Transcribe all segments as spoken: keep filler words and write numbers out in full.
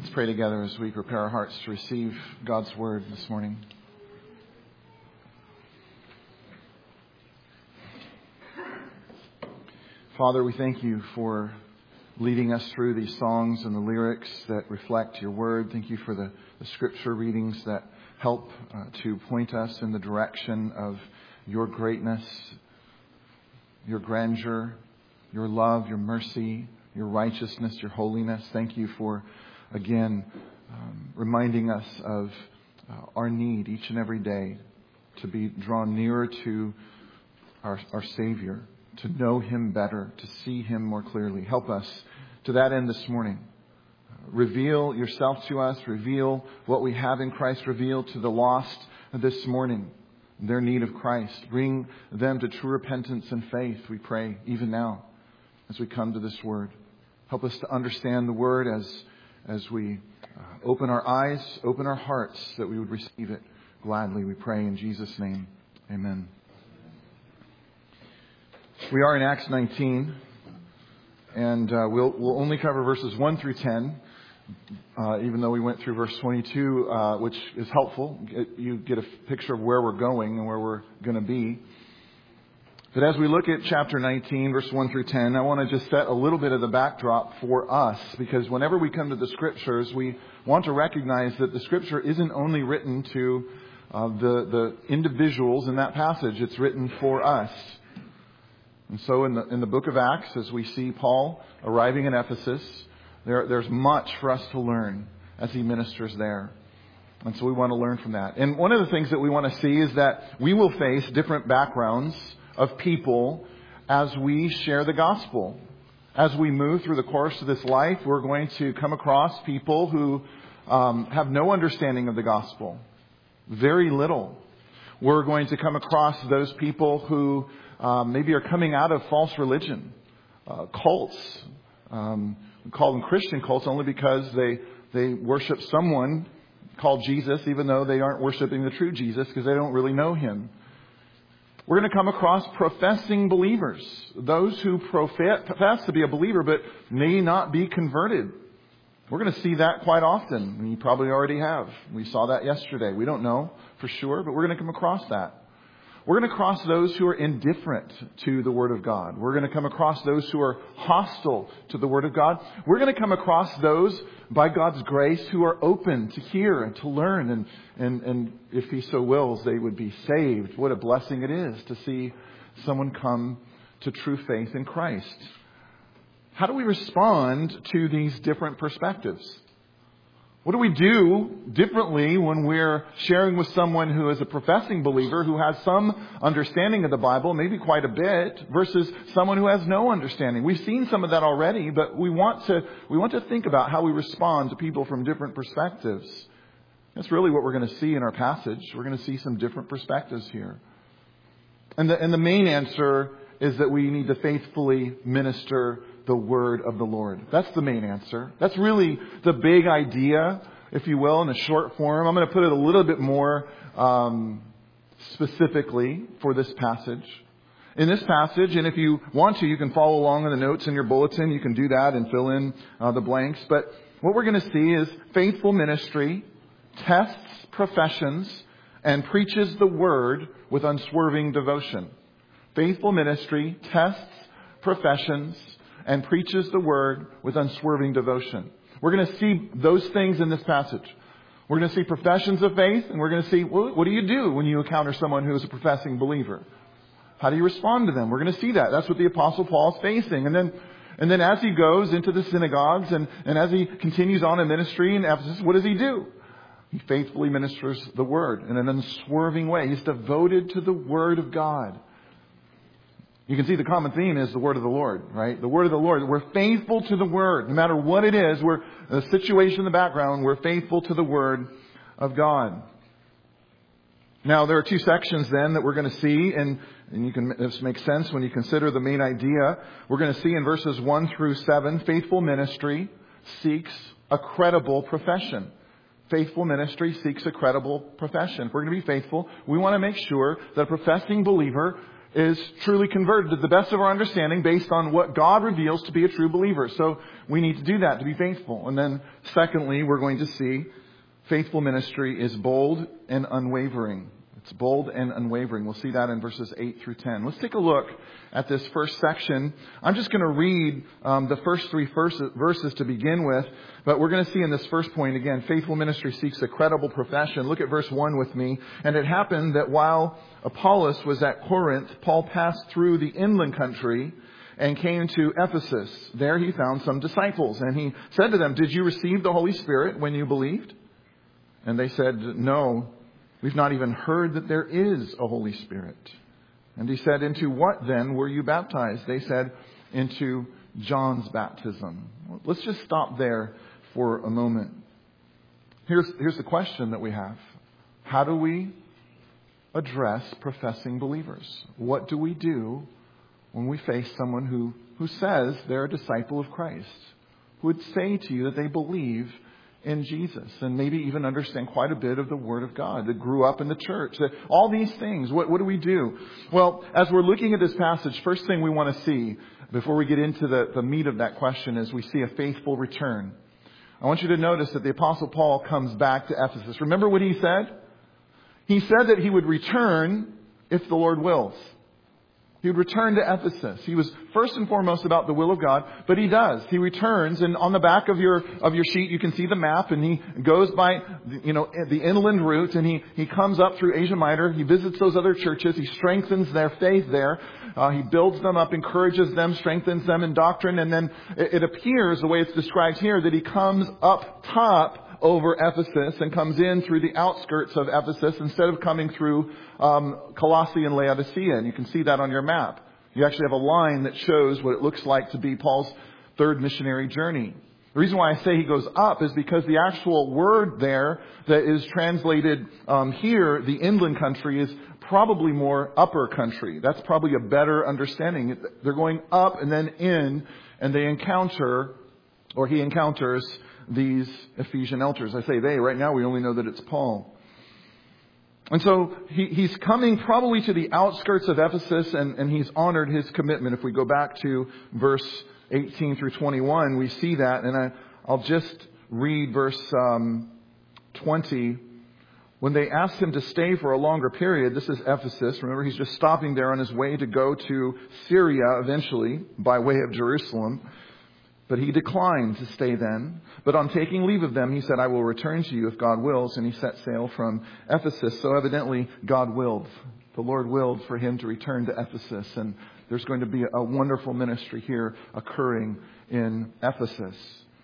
Let's pray together as we prepare our hearts to receive God's Word this morning. Father, we thank you for leading us through these songs and the lyrics that reflect your Word. Thank you for the, the Scripture readings that help uh, to point us in the direction of your greatness, your grandeur, your love, your mercy, your righteousness, your holiness. Thank you for Again, um, reminding us of uh, our need each and every day to be drawn nearer to our, our Savior, to know Him better, to see Him more clearly. Help us to that end this morning. Uh, reveal yourself to us. Reveal what we have in Christ. Reveal to the lost this morning their need of Christ. Bring them to true repentance and faith, we pray, even now as we come to this Word. Help us to understand the Word as As we uh, open our eyes, open our hearts, that we would receive it gladly, we pray in Jesus' name. Amen. We are in Acts nineteen, and uh, we'll, we'll only cover verses one through ten, uh, even though we went through verse twenty-two, uh, which is helpful. You get a picture of where we're going and where we're going to be. But as we look at chapter nineteen, verse one through ten, I want to just set a little bit of the backdrop for us, because whenever we come to the Scriptures, we want to recognize that the Scripture isn't only written to uh, the, the individuals in that passage. It's written for us. And so in the, in the book of Acts, as we see Paul arriving in Ephesus, there, there's much for us to learn as he ministers there. And so we want to learn from that. And one of the things that we want to see is that we will face different backgrounds of people as we share the gospel. As we move through the course of this life, we're going to come across people who um, have no understanding of the gospel. Very little. We're going to come across those people who um, maybe are coming out of false religion, uh, cults. Um, we call them Christian cults only because they, they worship someone called Jesus, even though they aren't worshiping the true Jesus because they don't really know Him. We're going to come across professing believers, those who profess to be a believer but may not be converted. We're going to see that quite often, and you probably already have. We saw that yesterday. We don't know for sure, but we're going to come across that. We're going to cross those who are indifferent to the Word of God. We're going to come across those who are hostile to the Word of God. We're going to come across those, by God's grace, who are open to hear and to learn. And, and, and if He so wills, they would be saved. What a blessing it is to see someone come to true faith in Christ. How do we respond to these different perspectives? What do we do differently when we're sharing with someone who is a professing believer, who has some understanding of the Bible, maybe quite a bit, versus someone who has no understanding? We've seen some of that already, but we want to we want to think about how we respond to people from different perspectives. That's really what we're going to see in our passage. We're going to see some different perspectives here. And the, and the main answer is that we need to faithfully minister the word of the Lord. That's the main answer. That's really the big idea, if you will, in a short form. I'm going to put it a little bit more um, specifically for this passage. In this passage, and if you want to, you can follow along in the notes in your bulletin. You can do that and fill in uh, the blanks. But what we're going to see is faithful ministry tests professions and preaches the word with unswerving devotion. Faithful ministry tests professions and preaches the word with unswerving devotion. We're going to see those things in this passage. We're going to see professions of faith, and we're going to see, well, what do you do when you encounter someone who is a professing believer? How do you respond to them? We're going to see that. That's what the Apostle Paul is facing. And then and then as he goes into the synagogues and, and as he continues on in ministry in Ephesus, what does he do? He faithfully ministers the word in an unswerving way. He's devoted to the word of God. You can see the common theme is the word of the Lord, right? The word of the Lord. We're faithful to the word. No matter what it is, we're the situation in the background, we're faithful to the word of God. Now, there are two sections then that we're going to see, and, and you can, this makes sense when you consider the main idea. We're going to see in verses one through seven, faithful ministry seeks a credible profession. Faithful ministry seeks a credible profession. If we're going to be faithful, we want to make sure that a professing believer is truly converted to the best of our understanding based on what God reveals to be a true believer. So we need to do that, to be faithful. And then secondly, we're going to see faithful ministry is bold and unwavering. It's bold and unwavering. We'll see that in verses eight through ten. Let's take a look at this first section. I'm just going to read um, the first three verses to begin with. But we're going to see in this first point, again, faithful ministry seeks a credible profession. Look at verse one with me. And it happened that while Apollos was at Corinth, Paul passed through the inland country and came to Ephesus. There he found some disciples. And he said to them, "Did you receive the Holy Spirit when you believed?" And they said, "No. We've not even heard that there is a Holy Spirit." And he said, "Into what then were you baptized?" They said, "Into John's baptism." Let's just stop there for a moment. Here's, here's the question that we have. How do we address professing believers? What do we do when we face someone who, who says they're a disciple of Christ, who would say to you that they believe in Jesus and maybe even understand quite a bit of the Word of God, that grew up in the church, that all these things? What, what do we do? Well, as we're looking at this passage, first thing we want to see before we get into the, the meat of that question is we see a faithful return. I want you to notice that the Apostle Paul comes back to Ephesus. Remember what he said? He said that he would return if the Lord wills. He would return to Ephesus. He was first and foremost about the will of God, but he does. He returns, and on the back of your of your sheet, you can see the map, and he goes by, you know, the inland route, and he, he comes up through Asia Minor. He visits those other churches. He strengthens their faith there. Uh, he builds them up, encourages them, strengthens them in doctrine, and then it, it appears, the way it's described here, that he comes up top over Ephesus and comes in through the outskirts of Ephesus instead of coming through um, Colossae and Laodicea. And you can see that on your map. You actually have a line that shows what it looks like to be Paul's third missionary journey. The reason why I say he goes up is because the actual word there that is translated um, here, the inland country, is probably more upper country. That's probably a better understanding. They're going up and then in, and they encounter, or he encounters, these Ephesian elders. I say they. Right now we only know that it's Paul. And so he, he's coming probably to the outskirts of Ephesus, and, and he's honored his commitment. If we go back to verse eighteen through twenty-one, we see that. And I, I'll just read verse um, twenty. When they asked him to stay for a longer period, this is Ephesus. Remember, he's just stopping there on his way to go to Syria eventually by way of Jerusalem. But he declined to stay then. But on taking leave of them, he said, "I will return to you if God wills." And he set sail from Ephesus. So evidently, God willed. The Lord willed for him to return to Ephesus. And there's going to be a wonderful ministry here occurring in Ephesus.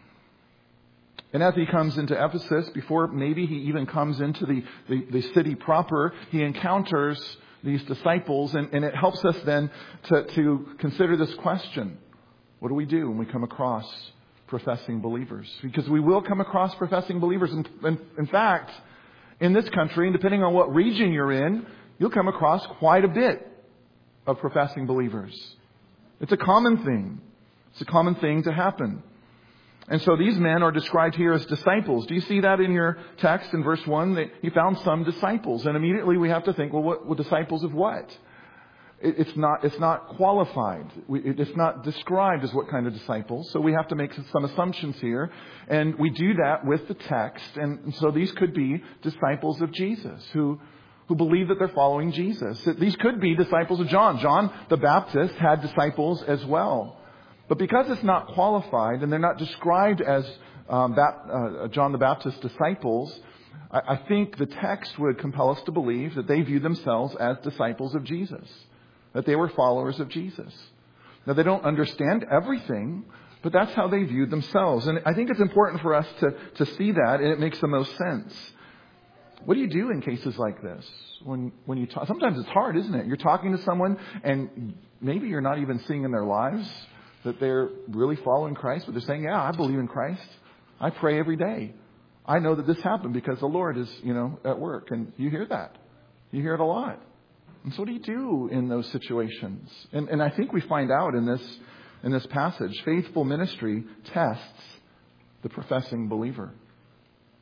And as he comes into Ephesus, before maybe he even comes into the, the, the city proper, he encounters these disciples. And, and it helps us then to, to consider this question. What do we do when we come across professing believers? Because we will come across professing believers. In, in, in fact, in this country, and depending on what region you're in, you'll come across quite a bit of professing believers. It's a common thing. It's a common thing to happen. And so these men are described here as disciples. Do you see that in your text in verse one? That he found some disciples. And immediately we have to think, well, what, what disciples of what? It's not, it's not qualified. It's not described as what kind of disciples. So we have to make some assumptions here. And we do that with the text. And so these could be disciples of Jesus who, who believe that they're following Jesus. These could be disciples of John. John the Baptist had disciples as well. But because it's not qualified and they're not described as um, that, uh, John the Baptist disciples, I, I think the text would compel us to believe that they view themselves as disciples of Jesus. That they were followers of Jesus. Now, they don't understand everything, but that's how they viewed themselves. And I think it's important for us to, to see that, and it makes the most sense. What do you do in cases like this? When when you talk, sometimes it's hard, isn't it? You're talking to someone, and maybe you're not even seeing in their lives that they're really following Christ, but they're saying, "Yeah, I believe in Christ. I pray every day. I know that this happened because the Lord is, you know, at work." And you hear that. You hear it a lot. And so what do you do in those situations? And, and I think we find out in this in this passage, faithful ministry tests the professing believer.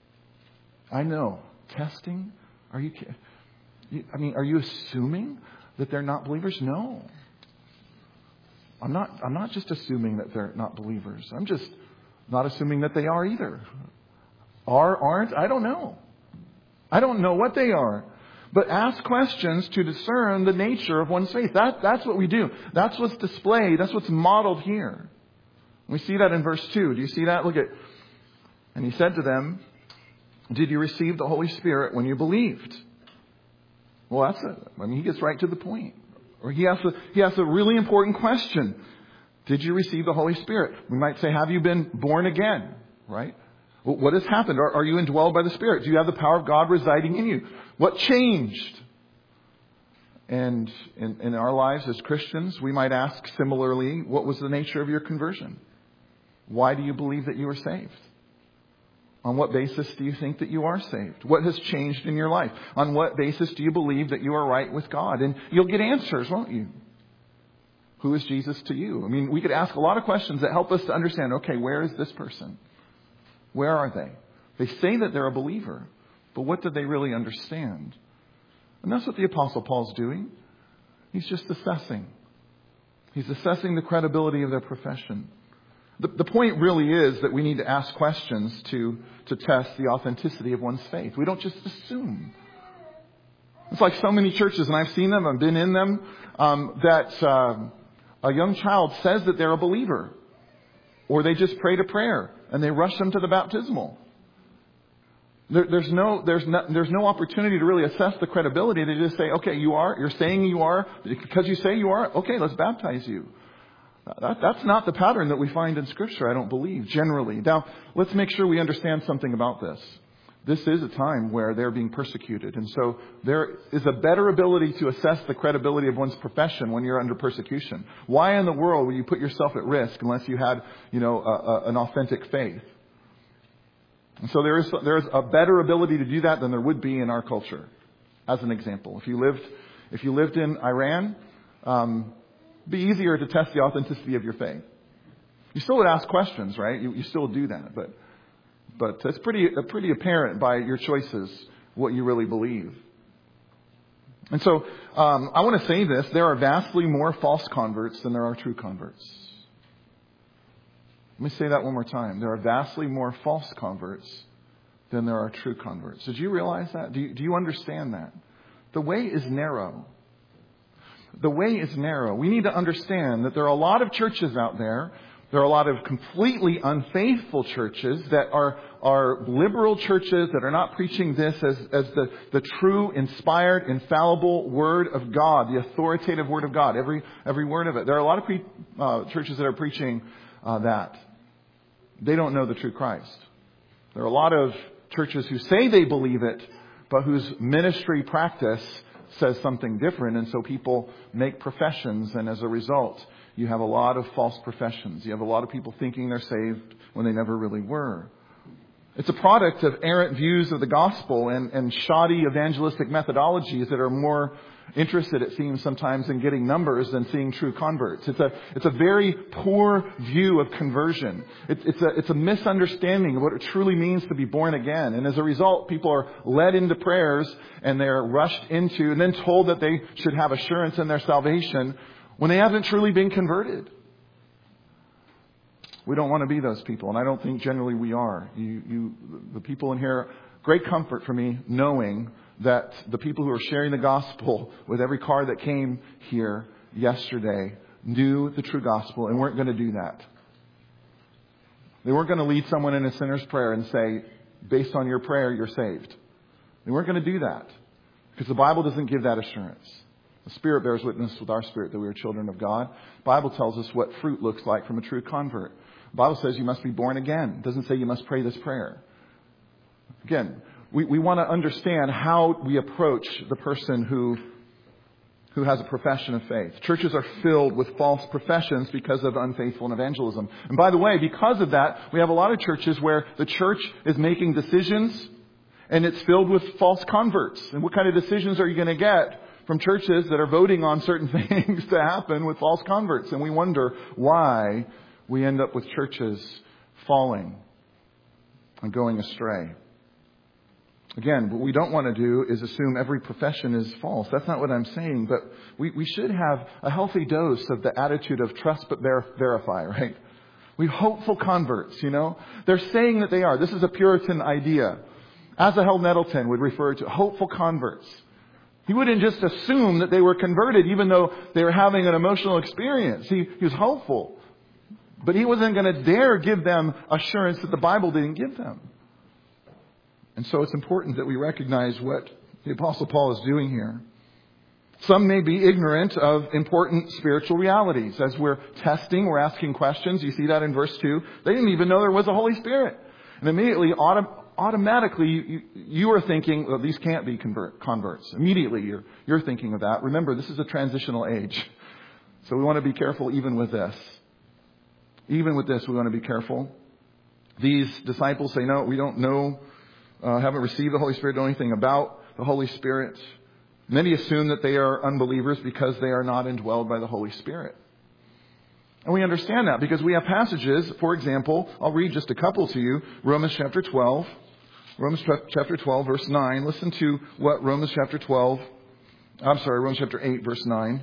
I know. Testing? Are you, I mean, are you assuming that they're not believers? No. I'm not, I'm not just assuming that they're not believers. I'm just not assuming that they are either. Are, aren't? I don't know. I don't know what they are. But ask questions to discern the nature of one's faith. That, that's what we do. That's what's displayed. That's what's modeled here. We see that in verse two. Do you see that? Look at, and he said to them, did you receive the Holy Spirit when you believed? Well, that's it. I mean, he gets right to the point. Or he asks a, he asks a really important question. Did you receive the Holy Spirit? We might say, have you been born again? Right? Well, what has happened? Are, are you indwelled by the Spirit? Do you have the power of God residing in you? What changed? And in, in our lives as Christians, we might ask similarly, what was the nature of your conversion? Why do you believe that you were saved? On what basis do you think that you are saved? What has changed in your life? On what basis do you believe that you are right with God? And you'll get answers, won't you? Who is Jesus to you? I mean, we could ask a lot of questions that help us to understand, okay, where is this person? Where are they? They say that they're a believer, but what do they really understand? And that's what the Apostle Paul's doing. He's just assessing. He's assessing the credibility of their profession. The, the point really is that we need to ask questions to, to test the authenticity of one's faith. We don't just assume. It's like so many churches, and I've seen them, I've been in them, um, that uh, a young child says that they're a believer. Or they just prayed a prayer and they rush them to the baptismal. There, there's no, there's no, there's no opportunity to really assess the credibility. They just say, okay, you are, you're saying you are, because you say you are, okay, let's baptize you. That, that's not the pattern that we find in Scripture, I don't believe, generally. Now, let's make sure we understand something about this. This is a time where they're being persecuted. And so there is a better ability to assess the credibility of one's profession when you're under persecution. Why in the world would you put yourself at risk unless you had, you know, a, a, an authentic faith? And so there is, there is a better ability to do that than there would be in our culture. As an example, if you lived, if you lived in Iran, um, it'd be easier to test the authenticity of your faith. You still would ask questions, right? You, you still do that, but but it's pretty pretty apparent by your choices what you really believe. And so um, I want to say this: there are vastly more false converts than there are true converts. Let me say that one more time. There are vastly more false converts than there are true converts. Did you realize that? Do you, do you understand that? The way is narrow. The way is narrow. We need to understand that there are a lot of churches out there. There are a lot of completely unfaithful churches that are, are liberal churches that are not preaching this as, as the, the true, inspired, infallible Word of God, the authoritative Word of God, every, every word of it. There are a lot of pre, uh, churches that are preaching uh, that. They don't know the true Christ. There are a lot of churches who say they believe it, but whose ministry practice says something different. And so people make professions, and as a result, you have a lot of false professions. You have a lot of people thinking they're saved when they never really were. It's a product of errant views of the gospel and, and shoddy evangelistic methodologies that are more interested, it seems, sometimes in getting numbers than seeing true converts. It's a it's a very poor view of conversion. It, it's a it's a misunderstanding of what it truly means to be born again. And as a result, people are led into prayers and they're rushed into and then told that they should have assurance in their salvation when they haven't truly been converted. We don't want to be those people, and I don't think generally we are. You, you, the people in here, great comfort for me knowing that the people who are sharing the gospel with every car that came here yesterday knew the true gospel and weren't going to do that. They weren't going to lead someone in a sinner's prayer and say, based on your prayer, you're saved. They weren't going to do that because the Bible doesn't give that assurance. The Spirit bears witness with our spirit that we are children of God. The Bible tells us what fruit looks like from a true convert. The Bible says you must be born again. It doesn't say you must pray this prayer. Again, we, we want to understand how we approach the person who, who has a profession of faith. Churches are filled with false professions because of unfaithful evangelism. And by the way, because of that, we have a lot of churches where the church is making decisions and it's filled with false converts. And what kind of decisions are you going to get from churches that are voting on certain things to happen with false converts? And we wonder why we end up with churches falling and going astray. Again, what we don't want to do is assume every profession is false. That's not what I'm saying. But we, we should have a healthy dose of the attitude of trust but ver- verify, right? We hopeful converts, you know. They're saying that they are. This is a Puritan idea. Asahel Nettleton would refer to hopeful converts. He wouldn't just assume that they were converted even though they were having an emotional experience. He, he was hopeful. But he wasn't going to dare give them assurance that the Bible didn't give them. And so it's important that we recognize what the Apostle Paul is doing here. Some may be ignorant of important spiritual realities. As we're testing, we're asking questions. You see that in verse two. They didn't even know there was a Holy Spirit. And immediately, autom- automatically, you, you are thinking, well, these can't be convert- converts. Immediately, you're, you're thinking of that. Remember, this is a transitional age. So we want to be careful even with this. Even with this, we want to be careful. These disciples say, no, we don't know, uh, haven't received the Holy Spirit, know anything about the Holy Spirit. Many assume that they are unbelievers because they are not indwelled by the Holy Spirit. And we understand that because we have passages, for example, I'll read just a couple to you. Romans chapter twelve. Romans chapter twelve, verse nine. Listen to what Romans chapter twelve, I'm sorry, Romans chapter eight, verse nine.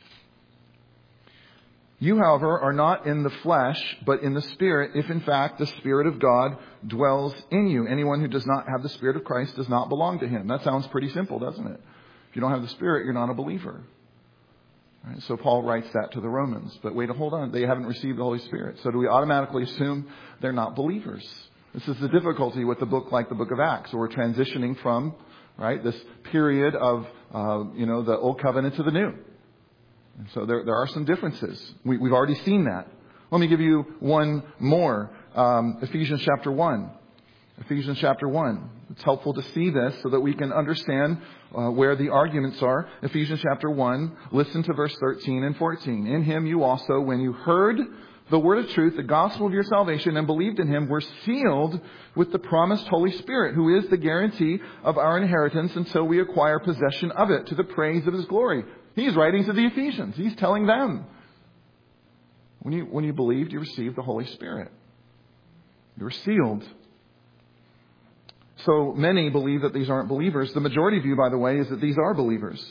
You, however, are not in the flesh, but in the Spirit, if in fact the Spirit of God dwells in you. Anyone who does not have the Spirit of Christ does not belong to Him. That sounds pretty simple, doesn't it? If you don't have the Spirit, you're not a believer. Right? So Paul writes that to the Romans. But wait, hold on. They haven't received the Holy Spirit. So do we automatically assume they're not believers? This is the difficulty with a book like the book of Acts. Where we're transitioning from, right, this period of, uh, you know, the Old Covenant to the New. And so there, there are some differences. We, we've already seen that. Let me give you one more. Um, Ephesians chapter one. Ephesians chapter one. It's helpful to see this so that we can understand uh, where the arguments are. Ephesians chapter one, listen to verse thirteen and fourteen. In Him you also, when you heard the word of truth, the gospel of your salvation, and believed in Him, were sealed with the promised Holy Spirit, who is the guarantee of our inheritance until we acquire possession of it, to the praise of His glory. He's writing to the Ephesians. He's telling them, when you, when you believed, you received the Holy Spirit. You were sealed. So many believe that these aren't believers. The majority view, by the way, is that these are believers.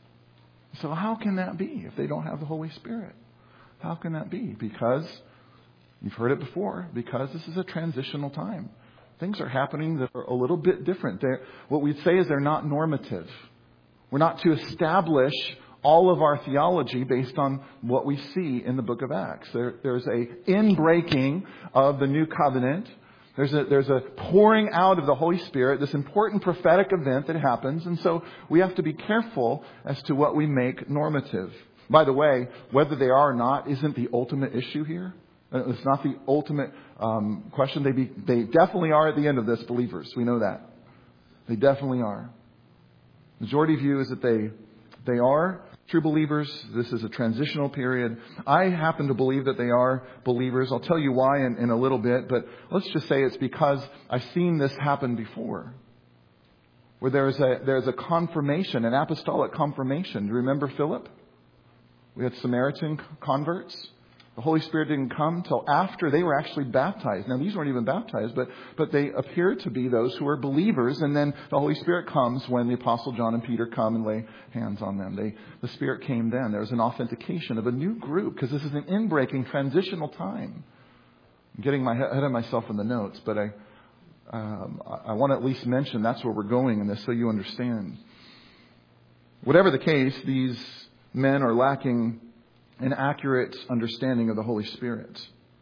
So how can that be if they don't have the Holy Spirit? How can that be? Because, you've heard it before, because this is a transitional time. Things are happening that are a little bit different. They're, what we'd say is they're not normative. We're not to establish all of our theology based on what we see in the book of Acts. There, there's a inbreaking of the new covenant. There's a, there's a pouring out of the Holy Spirit, this important prophetic event that happens. And so we have to be careful as to what we make normative. By the way, whether they are or not isn't the ultimate issue here. It's not the ultimate um, question. They, be, they definitely are at the end of this believers. We know that. They definitely are. Majority view is that they they are true believers. This is a transitional period. I happen to believe that they are believers. I'll tell you why in, in a little bit, but let's just say it's because I've seen this happen before. Where there's a there's a confirmation, an apostolic confirmation. Do you remember Philip? We had Samaritan converts. The Holy Spirit didn't come till after they were actually baptized. Now, these weren't even baptized, but but they appeared to be those who were believers. And then the Holy Spirit comes when the Apostle John and Peter come and lay hands on them. They, the Spirit came then. There was an authentication of a new group because this is an inbreaking, transitional time. I'm getting my ahead of myself in the notes, but I, um, I want to at least mention that's where we're going in this so you understand. Whatever the case, these men are lacking an accurate understanding of the Holy Spirit.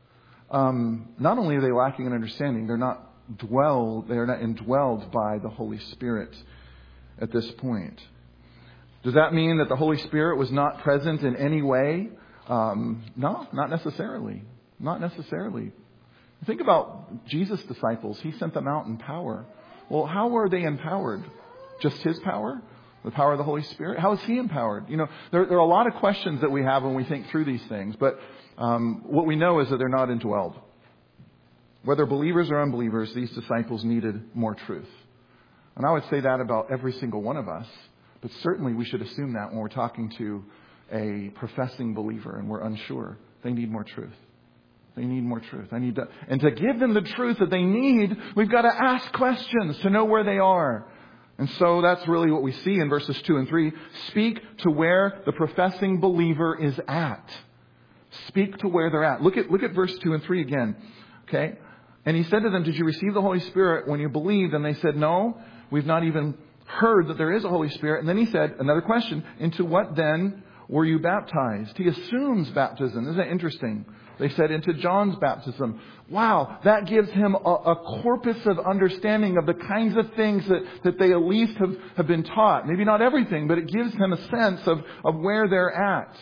Um, not only are they lacking an understanding, they're not dwelled, they're not indwelled by the Holy Spirit at this point. Does that mean that the Holy Spirit was not present in any way? Um, no, not necessarily. Not necessarily. Think about Jesus' disciples. He sent them out in power. Well, how were they empowered? Just His power? The power of the Holy Spirit? How is He empowered? You know, there, there are a lot of questions that we have when we think through these things. But um, what we know is that they're not indwelled. Whether believers or unbelievers, these disciples needed more truth. And I would say that about every single one of us. But certainly we should assume that when we're talking to a professing believer and we're unsure. They need more truth. They need more truth. I need to, and to give them the truth that they need, we've got to ask questions to know where they are. And so that's really what we see in verses two and three. Speak to where the professing believer is at. Speak to where they're at. Look at, look at verse two and three again. Okay. And he said to them, did you receive the Holy Spirit when you believed? And they said, no, we've not even heard that there is a Holy Spirit. And then he said, another question, into what then were you baptized? He assumes baptism. Isn't that interesting? They said into John's baptism. Wow, that gives him a, a corpus of understanding of the kinds of things that, that they at least have, have been taught. Maybe not everything, but it gives him a sense of, of where they're at.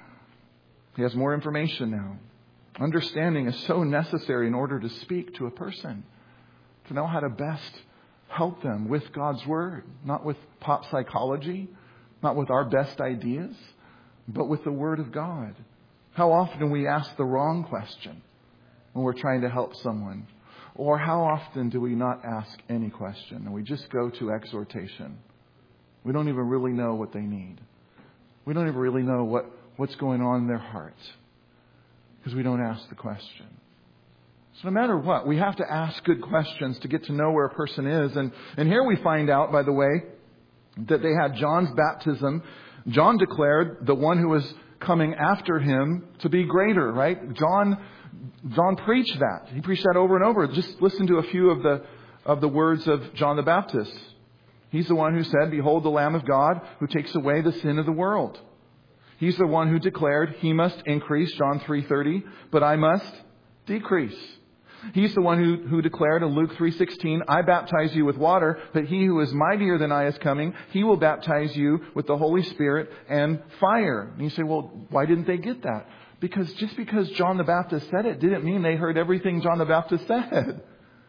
He has more information now. Understanding is so necessary in order to speak to a person, to know how to best help them with God's Word, not with pop psychology, not with our best ideas, but with the Word of God. How often we ask the wrong question when we're trying to help someone? Or how often do we not ask any question and we just go to exhortation? We don't even really know what they need. We don't even really know what, what's going on in their hearts because we don't ask the question. So no matter what, we have to ask good questions to get to know where a person is. And, and here we find out, by the way, that they had John's baptism. John declared the one who was coming after him to be greater, right? John, John preached that. He preached that over and over. Just listen to a few of the, of the words of John the Baptist. He's the one who said, behold the Lamb of God who takes away the sin of the world. He's the one who declared, he must increase, John three thirty, but I must decrease. He's the one who, who declared in Luke three sixteen, I baptize you with water, but he who is mightier than I is coming. He will baptize you with the Holy Spirit and fire. And you say, well, why didn't they get that? Because just because John the Baptist said it didn't mean they heard everything John the Baptist said.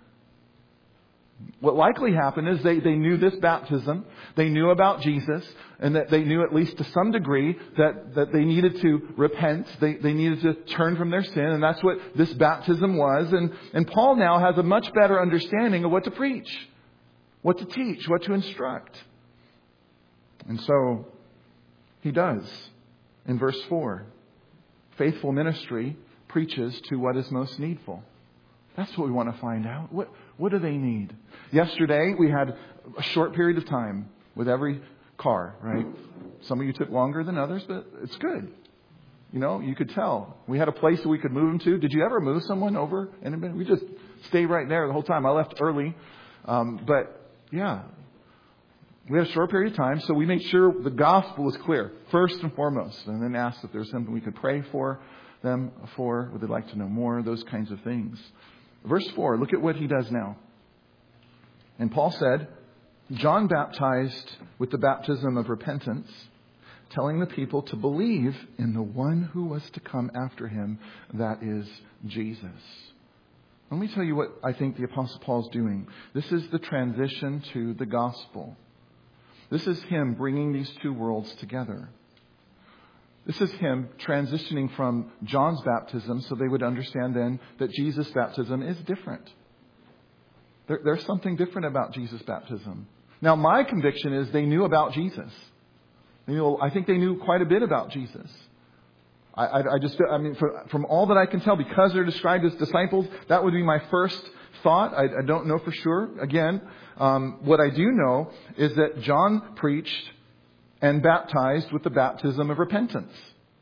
What likely happened is they, they knew this baptism. They knew about Jesus, and that they knew at least to some degree that, that they needed to repent. They, they needed to turn from their sin. And that's what this baptism was. And, and Paul now has a much better understanding of what to preach, what to teach, what to instruct. And so he does in verse four. Faithful ministry preaches to what is most needful. That's what we want to find out. What, what do they need? Yesterday, we had a short period of time with every car, right? Some of you took longer than others, but it's good. You know, you could tell. We had a place that we could move them to. Did you ever move someone over? And we just stayed right there the whole time. I left early. Um, but, yeah, we had a short period of time, so we made sure the gospel was clear, first and foremost, and then asked if there was something we could pray for them for. Would they like to know more? Those kinds of things. Verse four, look at what he does now. And Paul said, John baptized with the baptism of repentance, telling the people to believe in the one who was to come after him, that is Jesus. Let me tell you what I think the Apostle Paul is doing. This is the transition to the gospel. This is him bringing these two worlds together. This is him transitioning from John's baptism so they would understand then that Jesus' baptism is different. There, there's something different about Jesus' baptism. Now, my conviction is they knew about Jesus. They knew, I think they knew quite a bit about Jesus. I, I, I just, I mean, for, from all that I can tell, because they're described as disciples, that would be my first thought. I, I don't know for sure. Again, um, what I do know is that John preached and baptized with the baptism of repentance.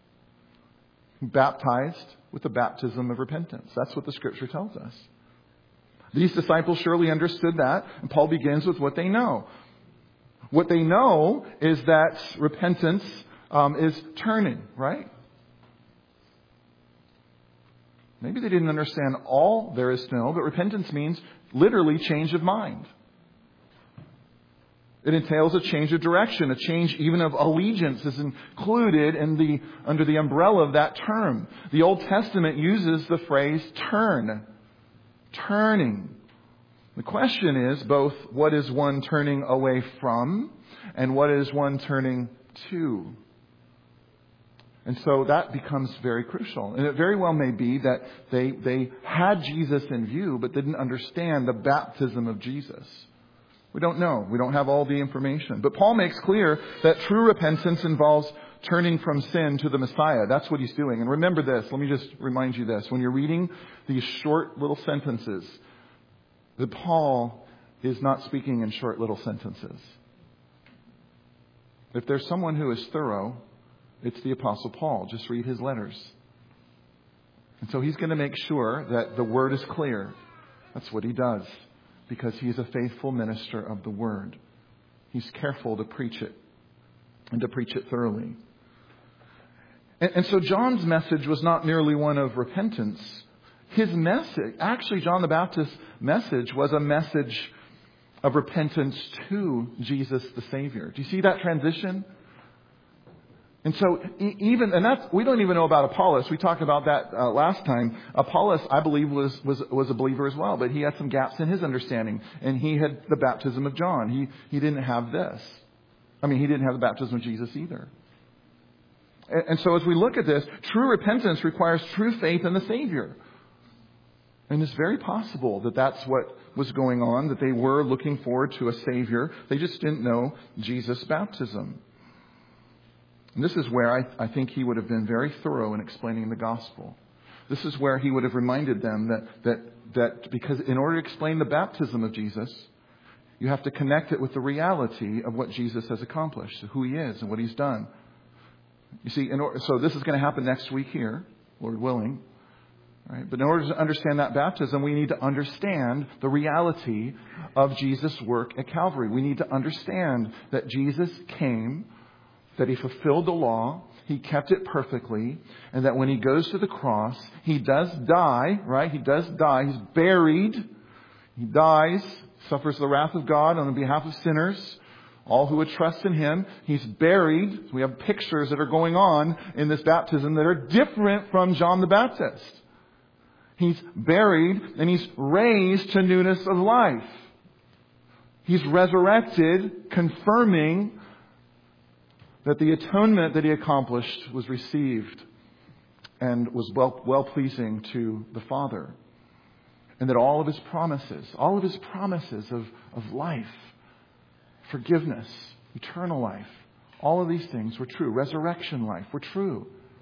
Baptized with the baptism of repentance. That's what the Scripture tells us. These disciples surely understood that, and Paul begins with what they know. What they know is that repentance um, is turning, right? Maybe they didn't understand all there is to know, but repentance means literally change of mind. It entails a change of direction, a change even of allegiance is included in the under the umbrella of that term. The Old Testament uses the phrase turn, turning. The question is both what is one turning away from and what is one turning to. And so that becomes very crucial. And it very well may be that they, they had Jesus in view but didn't understand the baptism of Jesus. We don't know. We don't have all the information. But Paul makes clear that true repentance involves turning from sin to the Messiah. That's what he's doing. And remember this. Let me just remind you this. When you're reading these short little sentences, that Paul is not speaking in short little sentences. If there's someone who is thorough, it's the Apostle Paul. Just read his letters. And so he's going to make sure that the word is clear. That's what he does, because he's a faithful minister of the word. He's careful to preach it and to preach it thoroughly. And, and so John's message was not merely one of repentance. His message, actually John the Baptist's message was a message of repentance to Jesus the Savior. Do you see that transition? And so even, and that's, we don't even know about Apollos. We talked about that uh, last time. Apollos, I believe, was, was, was a believer as well, but he had some gaps in his understanding. And he had the baptism of John. He, he didn't have this. I mean, he didn't have the baptism of Jesus either. And, and so as we look at this, true repentance requires true faith in the Savior. And it's very possible that that's what was going on, that they were looking forward to a Savior. They just didn't know Jesus' baptism. And this is where I, I think he would have been very thorough in explaining the gospel. This is where he would have reminded them that, that, that because in order to explain the baptism of Jesus, you have to connect it with the reality of what Jesus has accomplished, who he is and what he's done. You see, in order, so this is going to happen next week here, Lord willing. Right? But in order to understand that baptism, we need to understand the reality of Jesus' work at Calvary. We need to understand that Jesus came, that he fulfilled the law, he kept it perfectly, and that when he goes to the cross, he does die, right? He does die. He's buried. He dies, suffers the wrath of God on behalf of sinners, all who would trust in him. He's buried. We have pictures that are going on in this baptism that are different from John the Baptist. He's buried and he's raised to newness of life. He's resurrected, confirming that the atonement that he accomplished was received and was well, well-pleasing to the Father. And that all of his promises, all of his promises of, of life, forgiveness, eternal life, all of these things were true. Resurrection life were true.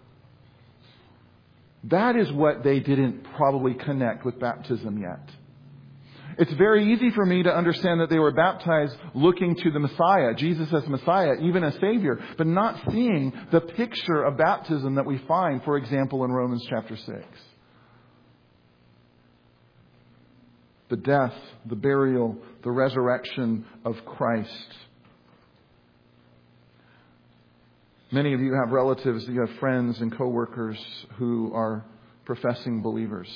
That is what they didn't probably connect with baptism yet. It's very easy for me to understand that they were baptized looking to the Messiah, Jesus as Messiah, even as Savior, but not seeing the picture of baptism that we find, for example, in Romans chapter six. The death, the burial, the resurrection of Christ. Many of you have relatives, you have friends and coworkers who are professing believers.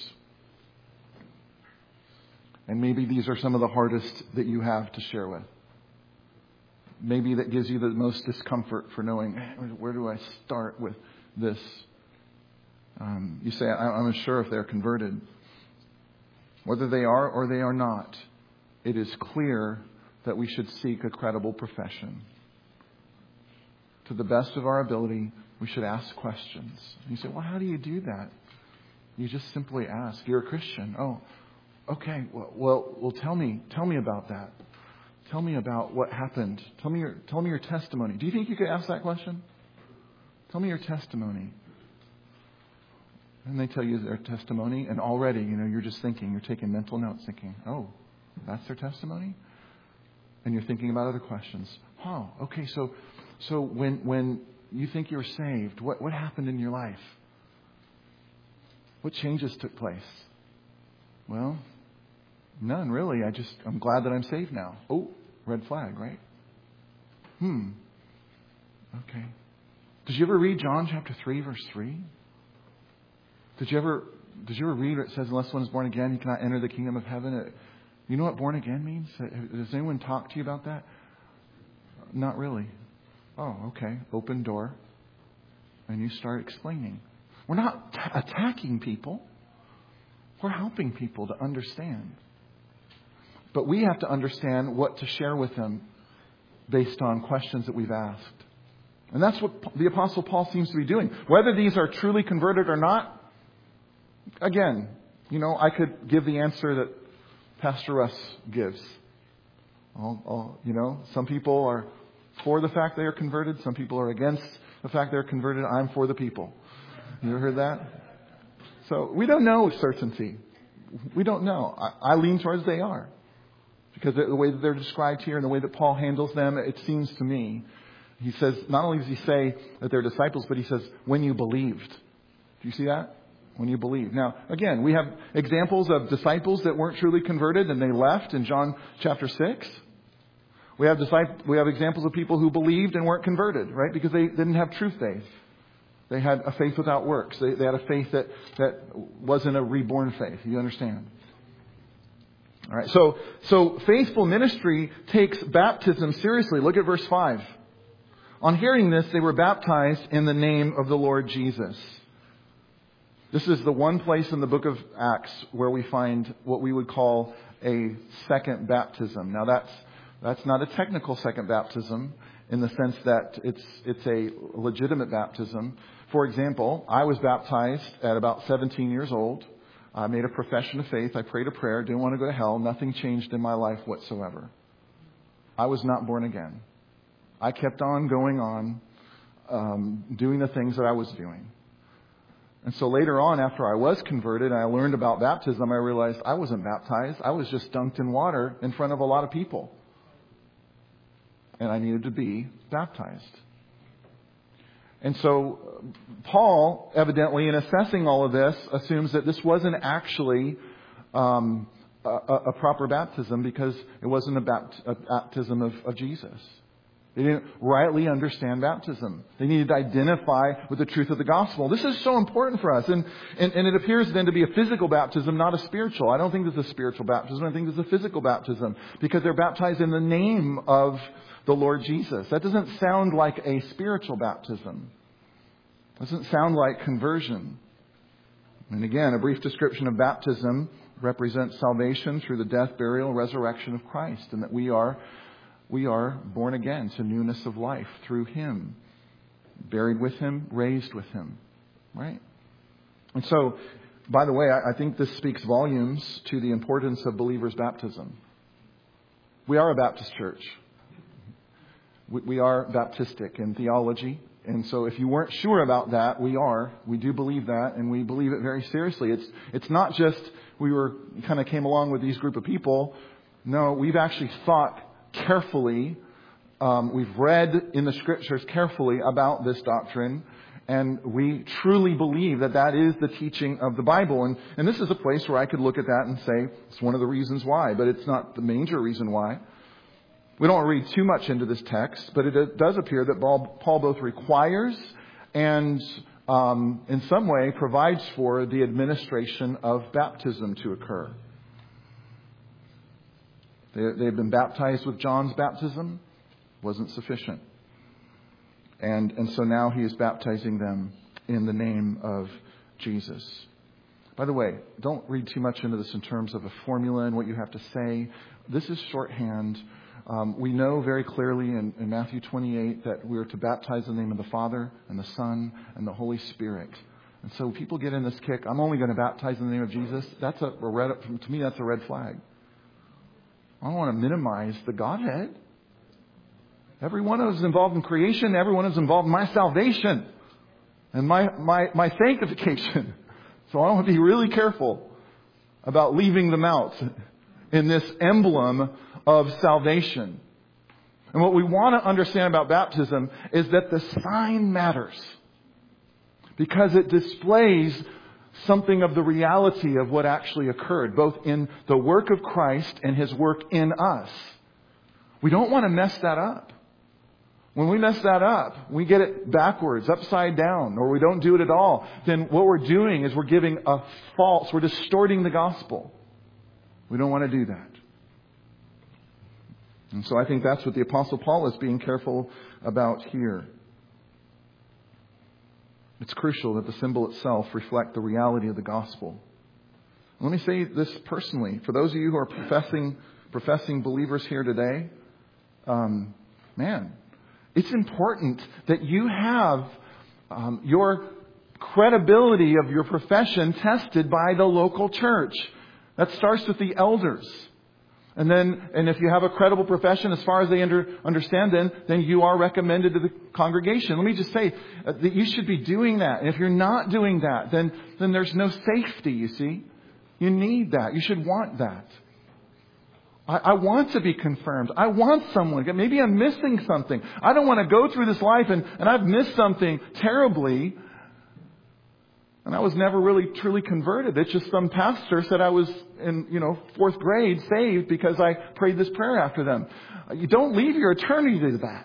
And maybe these are some of the hardest that you have to share with. Maybe that gives you the most discomfort for knowing, where do I start with this? Um, you say, I'm unsure if they're converted. Whether they are or they are not, it is clear that we should seek a credible profession. To the best of our ability, we should ask questions. And you say, well, how do you do that? You just simply ask. You're a Christian. Oh, okay. Well, well, well tell me, tell me about that. Tell me about what happened. Tell me your, tell me your testimony. Do you think you could ask that question? Tell me your testimony. And they tell you their testimony, and already, you know, you're just thinking, you're taking mental notes, thinking, oh, that's their testimony? And you're thinking about other questions. Oh, okay, so so when when you think you're saved, what, what happened in your life? What changes took place? Well, none really. I just, I'm glad that I'm saved now. Oh, red flag, right? Hmm. Okay. Did you ever read John chapter three, verse three? Did you ever did you ever read where it says, unless one is born again, he cannot enter the kingdom of heaven? You know what born again means? Does anyone talk to you about that? Not really. Oh, okay. Open door. And you start explaining. We're not t- attacking people. We're helping people to understand. But we have to understand what to share with them based on questions that we've asked. And that's what the Apostle Paul seems to be doing. Whether these are truly converted or not, again, you know, I could give the answer that Pastor Russ gives. I'll, I'll, you know, some people are for the fact they are converted. Some people are against the fact they're converted. I'm for the people. You ever heard that? So we don't know with certainty. We don't know. I, I lean towards they are. Because the way that they're described here and the way that Paul handles them, it seems to me, he says, not only does he say that they're disciples, but he says, when you believed. Do you see that? When you believe. Now, again, we have examples of disciples that weren't truly converted and they left in John chapter six. We have disciples, we have examples of people who believed and weren't converted, right? Because they didn't have true faith. They had a faith without works. They, they had a faith that, that wasn't a reborn faith. You understand? All right. So, so faithful ministry takes baptism seriously. Look at verse five. On hearing this, they were baptized in the name of the Lord Jesus. This is the one place in the book of Acts where we find what we would call a second baptism. Now that's that's not a technical second baptism in the sense that it's it's a legitimate baptism. For example, I was baptized at about seventeen years old. I made a profession of faith. I prayed a prayer. Didn't want to go to hell. Nothing changed in my life whatsoever. I was not born again. I kept on going on, um, doing the things that I was doing. And so later on, after I was converted and I learned about baptism, I realized I wasn't baptized. I was just dunked in water in front of a lot of people. And I needed to be baptized. And so Paul, evidently, in assessing all of this, assumes that this wasn't actually um, a, a proper baptism because it wasn't a, bapt- a baptism of, of Jesus. They didn't rightly understand baptism. They needed to identify with the truth of the gospel. This is so important for us. And, and, and it appears then to be a physical baptism, not a spiritual. I don't think this is a spiritual baptism. I think this is a physical baptism because they're baptized in the name of the Lord Jesus. That doesn't sound like a spiritual baptism. It doesn't sound like conversion. And again, a brief description of baptism represents salvation through the death, burial, resurrection of Christ, and that we are We are born again to newness of life through Him. Buried with Him, raised with Him. Right? And so, by the way, I think this speaks volumes to the importance of believers' baptism. We are a Baptist church. We are Baptistic in theology. And so if you weren't sure about that, we are. We do believe that, and we believe it very seriously. It's it's not just we were kind of came along with these group of people. No, we've actually thought carefully, um, we've read in the Scriptures carefully about this doctrine, and we truly believe that that is the teaching of the Bible. And, and this is a place where I could look at that and say it's one of the reasons why, but it's not the major reason why. We don't read too much into this text, but it does appear that Paul both requires and um, in some way provides for the administration of baptism to occur. They, they've been baptized with John's baptism. Wasn't sufficient. And, and so now he is baptizing them in the name of Jesus. By the way, don't read too much into this in terms of a formula and what you have to say. This is shorthand. Um, we know very clearly in, in Matthew twenty-eight that we are to baptize in the name of the Father and the Son and the Holy Spirit. And so people get in this kick, I'm only going to baptize in the name of Jesus. That's a, a red, to me, that's a red flag. I don't want to minimize the Godhead. Every one of us is involved in creation. Every one of us is involved in my salvation and my, my, my sanctification. So I want to be really careful about leaving them out in this emblem of salvation. And what we want to understand about baptism is that the sign matters because it displays something of the reality of what actually occurred, both in the work of Christ and His work in us. We don't want to mess that up. When we mess that up, we get it backwards, upside down, or we don't do it at all, then what we're doing is we're giving a false, we're distorting the gospel. We don't want to do that. And so I think that's what the Apostle Paul is being careful about here. It's crucial that the symbol itself reflect the reality of the gospel. Let me say this personally. For those of you who are professing professing believers here today, um, man, it's important that you have um, your credibility of your profession tested by the local church. That starts with the elders. And then, and if you have a credible profession, as far as they under, understand, then, then you are recommended to the congregation. Let me just say uh, that you should be doing that. And if you're not doing that, then, then there's no safety, you see. You need that. You should want that. I, I want to be confirmed. I want someone. Maybe I'm missing something. I don't want to go through this life and, and I've missed something terribly. And I was never really truly converted. It's just some pastor said I was in, you know, fourth grade saved because I prayed this prayer after them. You don't leave your eternity to that.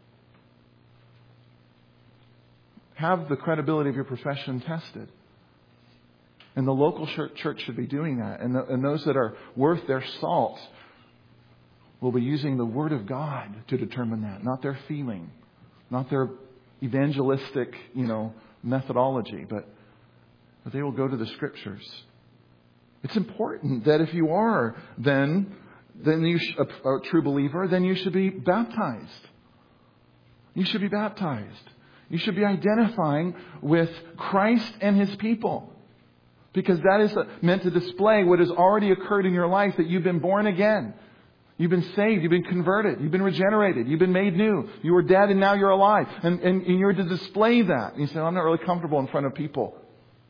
Have the credibility of your profession tested. And the local church should be doing that. And, the, and those that are worth their salt will be using the Word of God to determine that, not their feeling, not their evangelistic, you know, methodology, but But they will go to the Scriptures. It's important that if you are then, then you sh- a, a true believer, then you should be baptized. You should be baptized. You should be identifying with Christ and His people. Because that is meant to display what has already occurred in your life, that you've been born again. You've been saved. You've been converted. You've been regenerated. You've been made new. You were dead and now you're alive. And, and, and you're to display that. And you say, I'm not really comfortable in front of people.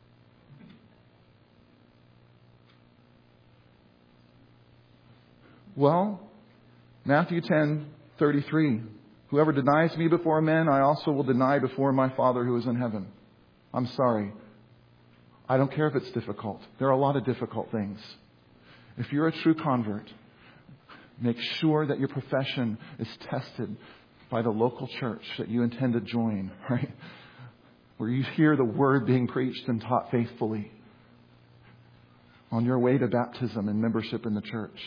Well, Matthew ten thirty-three. Whoever denies me before men, I also will deny before my Father who is in heaven. I'm sorry. I don't care if it's difficult. There are a lot of difficult things. If you're a true convert, make sure that your profession is tested by the local church that you intend to join, right? Where you hear the Word being preached and taught faithfully on your way to baptism and membership in the church.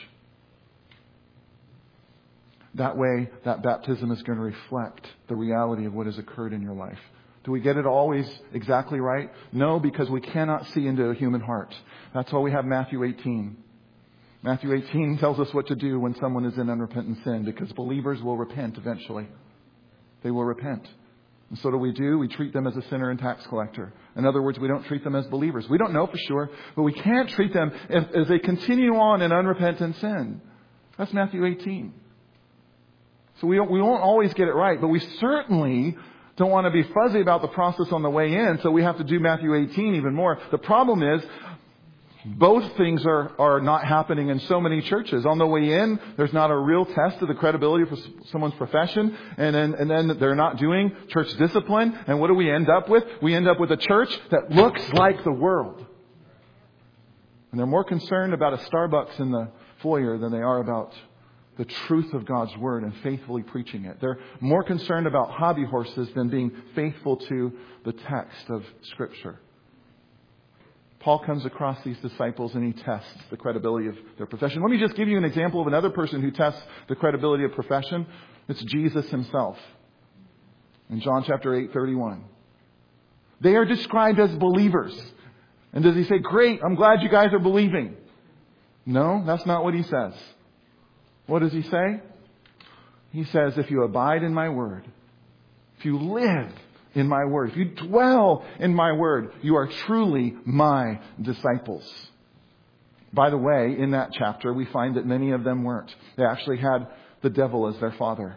That way, that baptism is going to reflect the reality of what has occurred in your life. Do we get it always exactly right? No, because we cannot see into a human heart. That's why we have Matthew eighteen. Matthew eighteen tells us what to do when someone is in unrepentant sin, because believers will repent eventually. They will repent. And so what do we do? We treat them as a sinner and tax collector. In other words, we don't treat them as believers. We don't know for sure, but we can't treat them as, as they continue on in unrepentant sin. That's Matthew eighteen. So we don't, we won't always get it right, but we certainly don't want to be fuzzy about the process on the way in, so we have to do Matthew eighteen even more. The problem is, both things are, are not happening in so many churches. On the way in, there's not a real test of the credibility for someone's profession, and then, and then they're not doing church discipline, and what do we end up with? We end up with a church that looks like the world. And they're more concerned about a Starbucks in the foyer than they are about the truth of God's Word and faithfully preaching it. They're more concerned about hobby horses than being faithful to the text of Scripture. Paul comes across these disciples and he tests the credibility of their profession. Let me just give you an example of another person who tests the credibility of profession. It's Jesus Himself. In John chapter eight, thirty-one. They are described as believers. And does He say, great, I'm glad you guys are believing? No, that's not what He says. What does He say? He says, if you abide in my word, if you live in my word, if you dwell in my word, you are truly my disciples. By the way, in that chapter, we find that many of them weren't. They actually had the devil as their father.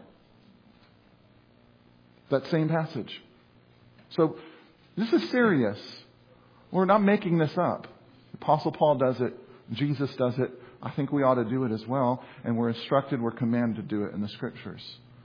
That same passage. So this is serious. We're not making this up. Apostle Paul does it. Jesus does it. I think we ought to do it as well. And we're instructed, we're commanded to do it in the Scriptures.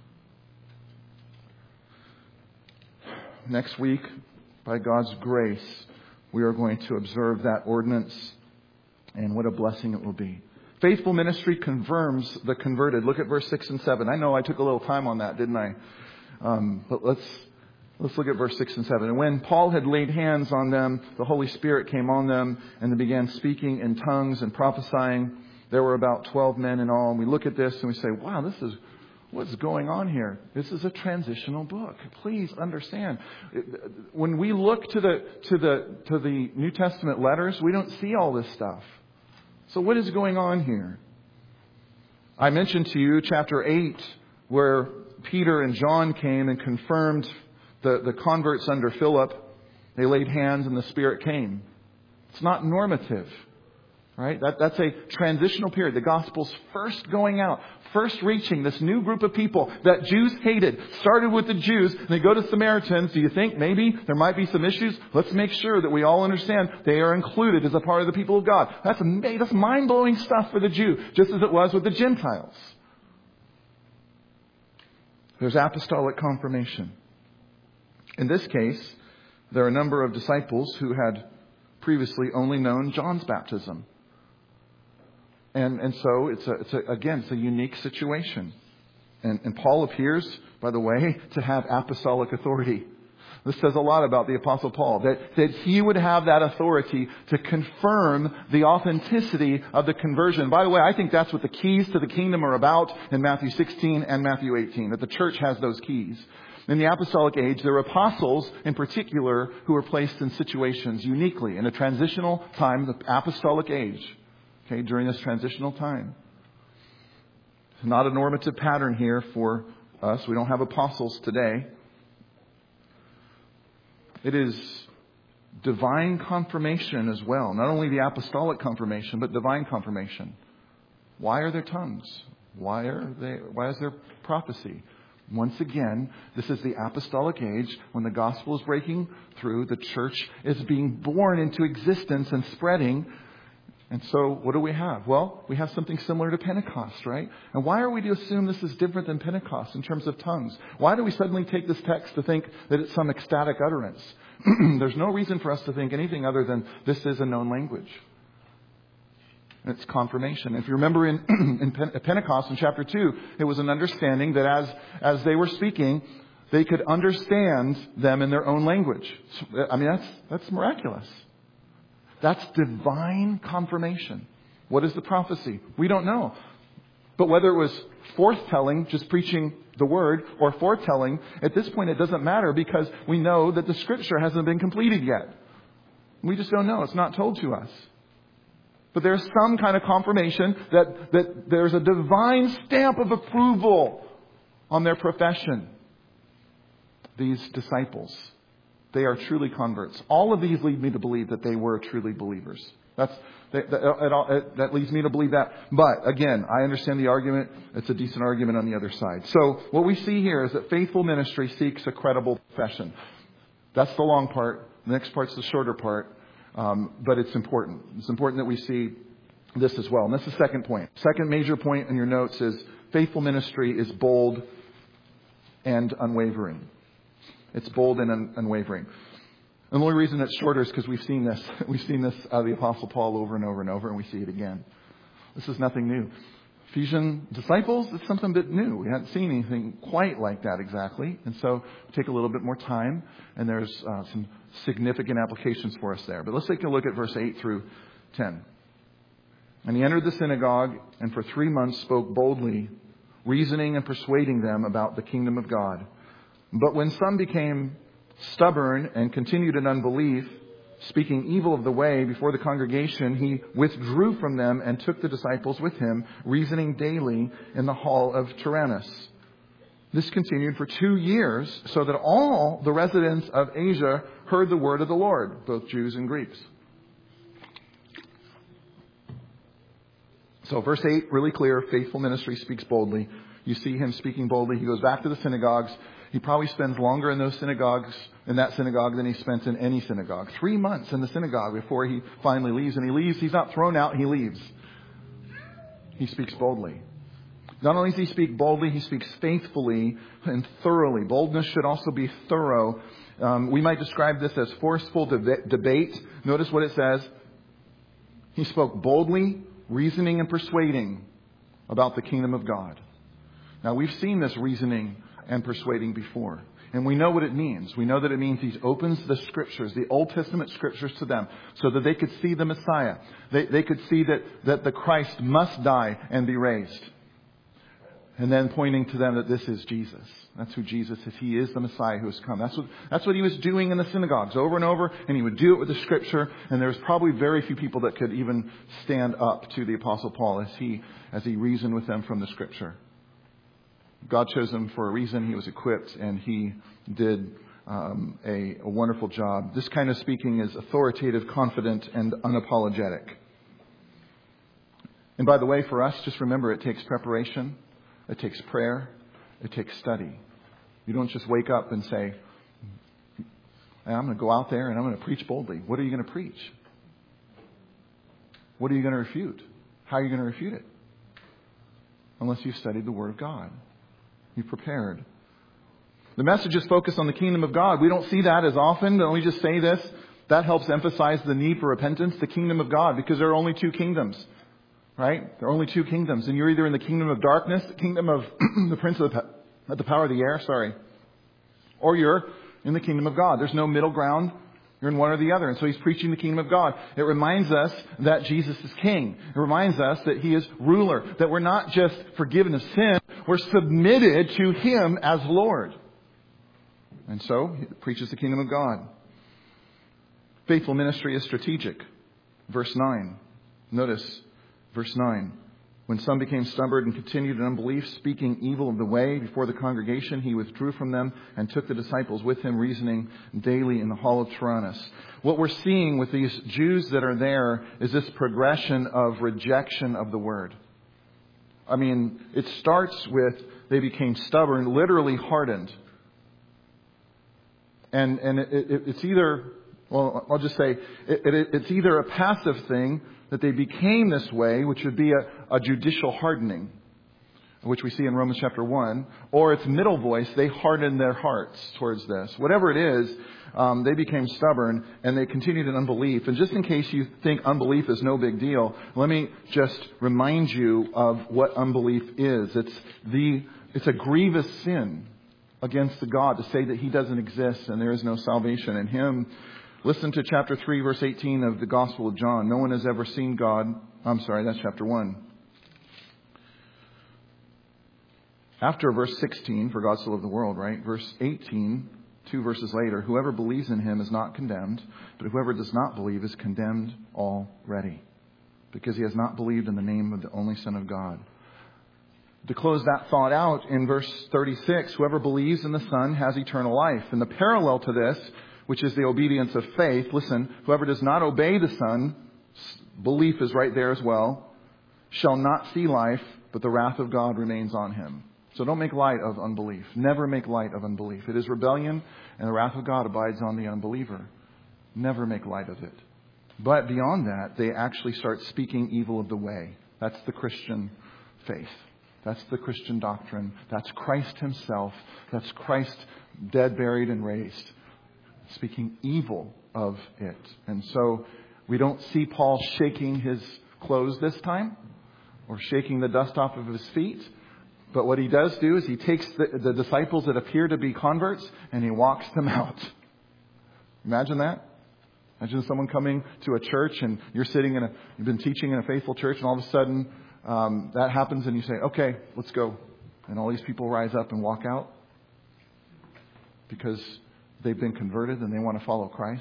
Next week, by God's grace, we are going to observe that ordinance. And what a blessing it will be. Faithful ministry confirms the converted. Look at verse six and seven. I know I took a little time on that, didn't I? Um, but let's let's look at verse six and seven. And when Paul had laid hands on them, the Holy Spirit came on them, and they began speaking in tongues and prophesying. There were about twelve men in all. And we look at this and we say, wow, this is what's going on here. This is a transitional book. Please understand. When we look to the to the to the New Testament letters, we don't see all this stuff. So what is going on here? I mentioned to you chapter eight, where Peter and John came and confirmed the, the converts under Philip. They laid hands and the Spirit came. It's not normative. Right? That, that's a transitional period. The gospel's first going out, first reaching this new group of people that Jews hated. Started with the Jews, and they go to Samaritans. Do you think maybe there might be some issues? Let's make sure that we all understand they are included as a part of the people of God. That's, amazing. That's mind-blowing stuff for the Jew, just as it was with the Gentiles. There's apostolic confirmation. In this case, there are a number of disciples who had previously only known John's baptism. And, and so, it's, a, it's a, again, it's a unique situation. And, and Paul appears, by the way, to have apostolic authority. This says a lot about the Apostle Paul, that, that he would have that authority to confirm the authenticity of the conversion. By the way, I think that's what the keys to the kingdom are about in Matthew sixteen and Matthew eighteen, that the church has those keys. In the apostolic age, there were apostles in particular who were placed in situations uniquely in a transitional time, the apostolic age. Okay, during this transitional time. It's not a normative pattern here for us. We don't have apostles today. It is divine confirmation as well. Not only the apostolic confirmation, but divine confirmation. Why are there tongues? Why are they? Why is there prophecy? Once again, this is the apostolic age when the gospel is breaking through. The church is being born into existence and spreading. And so what do we have? Well, we have something similar to Pentecost, right? And why are we to assume this is different than Pentecost in terms of tongues? Why do we suddenly take this text to think that it's some ecstatic utterance? There's no reason for us to think anything other than this is a known language. It's confirmation. If you remember in, in Pentecost in chapter two, it was an understanding that as, as they were speaking, they could understand them in their own language. I mean, that's, that's miraculous. That's divine confirmation. What is the prophecy? We don't know. But whether it was forthtelling, just preaching the word, or foretelling, at this point it doesn't matter because we know that the scripture hasn't been completed yet. We just don't know. It's not told to us. But there's some kind of confirmation that, that there's a divine stamp of approval on their profession. These disciples. They are truly converts. All of these lead me to believe that they were truly believers. That's that, that, that leads me to believe that. But again, I understand the argument. It's a decent argument on the other side. So what we see here is that faithful ministry seeks a credible profession. That's the long part. The next part's the shorter part. Um, but it's important. It's important that we see this as well. And that's the second point. Second major point in your notes is faithful ministry is bold and unwavering. It's bold and un- unwavering. And the only reason it's shorter is because we've seen this. We've seen this out of the Apostle Paul over and over and over, and we see it again. This is nothing new. Ephesian disciples, it's something a bit new. We hadn't seen anything quite like that exactly. And so take a little bit more time, and there's uh, some significant applications for us there. But let's take a look at verse eight through ten. And he entered the synagogue, and for three months spoke boldly, reasoning and persuading them about the kingdom of God. But when some became stubborn and continued in unbelief, speaking evil of the way before the congregation, he withdrew from them and took the disciples with him, reasoning daily in the hall of Tyrannus. This continued for two years, so that all the residents of Asia heard the word of the Lord, both Jews and Greeks. So verse eight, really clear, faithful ministry speaks boldly. You see him speaking boldly. He goes back to the synagogues. He probably spends longer in those synagogues, in that synagogue, than he spent in any synagogue. Three months in the synagogue before he finally leaves. And he leaves, he's not thrown out, he leaves. He speaks boldly. Not only does he speak boldly, he speaks faithfully and thoroughly. Boldness should also be thorough. Um, we might describe this as forceful deb- debate. Notice what it says. He spoke boldly, reasoning and persuading about the kingdom of God. Now, we've seen this reasoning and persuading before. And we know what it means. We know that it means he opens the scriptures, the Old Testament scriptures to them so that they could see the Messiah. They, they could see that, that the Christ must die and be raised. And then pointing to them that this is Jesus. That's who Jesus is. He is the Messiah who has come. That's what, that's what he was doing in the synagogues over and over. And he would do it with the scripture. And there's probably very few people that could even stand up to the Apostle Paul as he, as he reasoned with them from the scripture. God chose him for a reason. He was equipped, and he did um, a, a wonderful job. This kind of speaking is authoritative, confident, and unapologetic. And by the way, for us, just remember it takes preparation, it takes prayer, it takes study. You don't just wake up and say, I'm going to go out there and I'm going to preach boldly. What are you going to preach? What are you going to refute? How are you going to refute it? Unless you've studied the Word of God. You've prepared. The message is focused on the kingdom of God. We don't see that as often. Let me just say this. That helps emphasize the need for repentance, the kingdom of God, because there are only two kingdoms. Right? There are only two kingdoms. And you're either in the kingdom of darkness, the kingdom of the prince of the, of the power of the air, sorry. Or you're in the kingdom of God. There's no middle ground. You're in one or the other. And so he's preaching the kingdom of God. It reminds us that Jesus is king. It reminds us that he is ruler. That we're not just forgiven of sin. We're submitted to him as Lord. And so he preaches the kingdom of God. Faithful ministry is strategic. Verse nine. Notice verse nine. When some became stubborn and continued in unbelief, speaking evil of the way before the congregation, he withdrew from them and took the disciples with him, reasoning daily in the hall of Tyrannus. What we're seeing with these Jews that are there is this progression of rejection of the word. I mean, it starts with they became stubborn, literally hardened. And and it, it, it's either, well, I'll just say, it, it, it's either a passive thing, that they became this way, which would be a, a judicial hardening, which we see in Romans chapter one, or it's middle voice, they hardened their hearts towards this. Whatever it is, um, they became stubborn and they continued in unbelief. And just in case you think unbelief is no big deal, let me just remind you of what unbelief is. It's the it's a grievous sin against the God to say that he doesn't exist and there is no salvation in him. Listen to chapter three, verse eighteen of the Gospel of John. No one has ever seen God. I'm sorry, that's chapter one. After verse sixteen, for God so loved the world, right? Verse eighteen, two verses later, whoever believes in him is not condemned, but whoever does not believe is condemned already, because he has not believed in the name of the only Son of God. To close that thought out, in verse thirty-six, whoever believes in the Son has eternal life. And the parallel to this, which is the obedience of faith. Listen, whoever does not obey the Son, belief is right there as well, shall not see life, but the wrath of God remains on him. So don't make light of unbelief. Never make light of unbelief. It is rebellion, and the wrath of God abides on the unbeliever. Never make light of it. But beyond that, they actually start speaking evil of the way. That's the Christian faith. That's the Christian doctrine. That's Christ himself. That's Christ dead, buried, and raised. Speaking evil of it. And so we don't see Paul shaking his clothes this time or shaking the dust off of his feet. But what he does do is he takes the, the disciples that appear to be converts and he walks them out. Imagine that. Imagine someone coming to a church and you're sitting in a, you've been teaching in a faithful church and all of a sudden um, that happens and you say, okay, let's go. And all these people rise up and walk out because they've been converted and they want to follow Christ.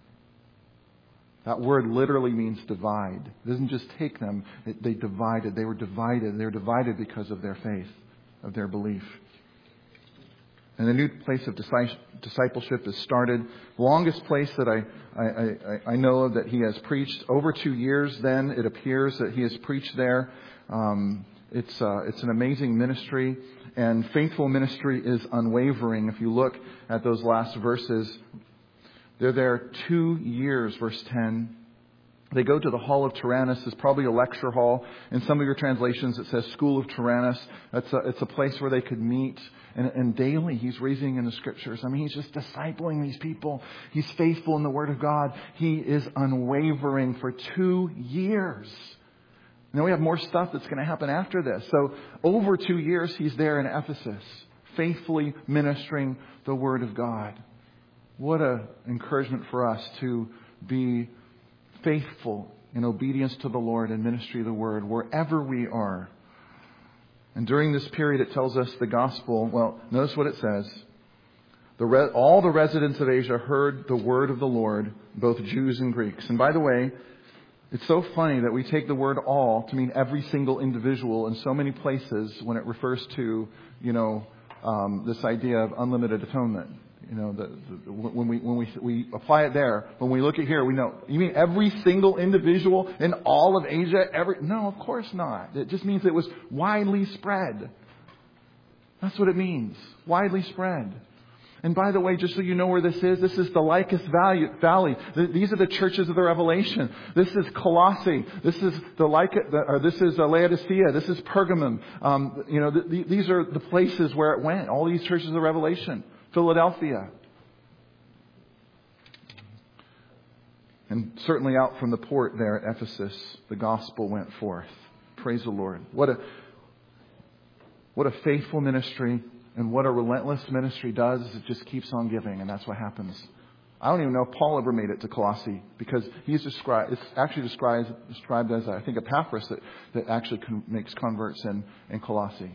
That word literally means divide. It doesn't just take them. It, they divided. They were divided. They were divided because of their faith, of their belief. And a new place of discipleship is started. The longest place that I, I, I, I know of that he has preached, over two years then, it appears that he has preached there. Um, it's, uh, it's an amazing ministry. And faithful ministry is unwavering. If you look at those last verses, they're there two years, verse ten. They go to the hall of Tyrannus. It's probably a lecture hall. In some of your translations, it says school of Tyrannus. It's a, it's a place where they could meet. And, and daily, he's reasoning in the scriptures. I mean, he's just discipling these people. He's faithful in the Word of God. He is unwavering for two years. And then we have more stuff that's going to happen after this. So over two years, he's there in Ephesus, faithfully ministering the Word of God. What an encouragement for us to be faithful in obedience to the Lord and ministry of the Word wherever we are. And during this period, it tells us the gospel. Well, notice what it says. The re- all the residents of Asia heard the word of the Lord, both Jews and Greeks. And by the way, it's so funny that we take the word all to mean every single individual in so many places when it refers to, you know, um, this idea of unlimited atonement. You know, the, the, when we when we we apply it there, when we look at here, we know. You mean every single individual in all of Asia? Every no, of course not. It just means it was widely spread. That's what it means. Widely spread. And by the way, just so you know where this is, this is the Lycus Valley. These are the churches of the Revelation. This is Colossae. This is the Lycus, or this is Laodicea. This is Pergamum. Um, you know, the, the, these are the places where it went. All these churches of the Revelation. Philadelphia. And certainly out from the port there at Ephesus, the gospel went forth. Praise the Lord. What a what a faithful ministry. And what a relentless ministry does is it just keeps on giving, and that's what happens. I don't even know if Paul ever made it to Colossae, because he's described, it's actually described, described as, I think, Epaphras that, that actually con- makes converts in, in Colossae.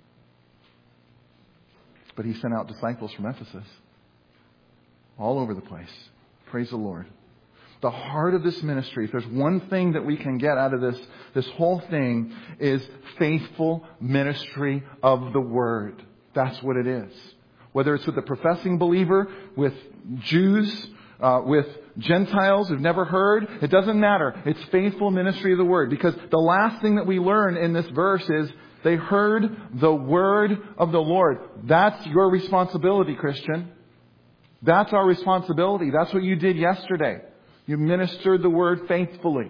But he sent out disciples from Ephesus all over the place. Praise the Lord. The heart of this ministry, if there's one thing that we can get out of this, this whole thing, is faithful ministry of the Word. That's what it is. Whether it's with the professing believer, with Jews, uh, with Gentiles who've never heard, it doesn't matter. It's faithful ministry of the Word. Because the last thing that we learn in this verse is they heard the Word of the Lord. That's your responsibility, Christian. That's our responsibility. That's what you did yesterday. You ministered the Word faithfully.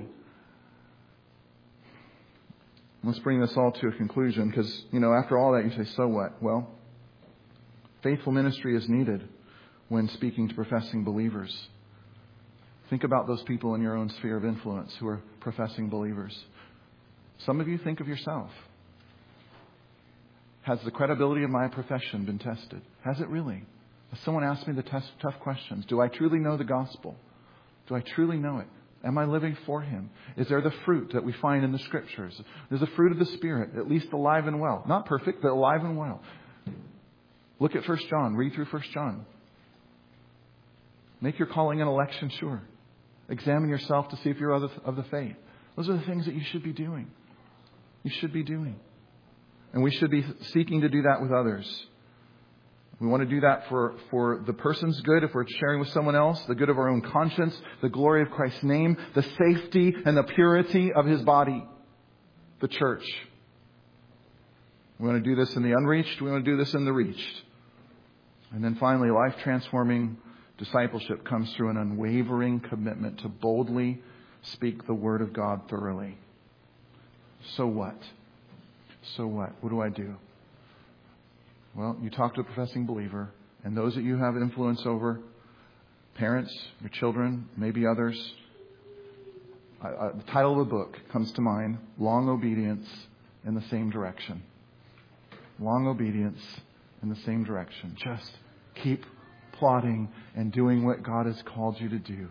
Let's bring this all to a conclusion, because, you know, after all that, you say, so what? Well, faithful ministry is needed when speaking to professing believers. Think about those people in your own sphere of influence who are professing believers. Some of you think of yourself. Has the credibility of my profession been tested? Has it really? Has someone asked me the test, tough questions? Do I truly know the gospel? Do I truly know it? Am I living for Him? Is there the fruit that we find in the Scriptures? There's the fruit of the Spirit, at least alive and well. Not perfect, but alive and well. Look at First John. Read through First John. Make your calling and election sure. Examine yourself to see if you're of the, of the faith. Those are the things that you should be doing. You should be doing. And we should be seeking to do that with others. We want to do that for, for the person's good, if we're sharing with someone else, the good of our own conscience, the glory of Christ's name, the safety and the purity of His body, the church. We want to do this in the unreached. We want to do this in the reached. And then finally, life-transforming discipleship comes through an unwavering commitment to boldly speak the Word of God thoroughly. So what? So what? What do I do? Well, you talk to a professing believer, and those that you have influence over, parents, your children, maybe others. Uh, the title of the book comes to mind, Long Obedience in the Same Direction. Long obedience in the same direction. Just keep plodding and doing what God has called you to do.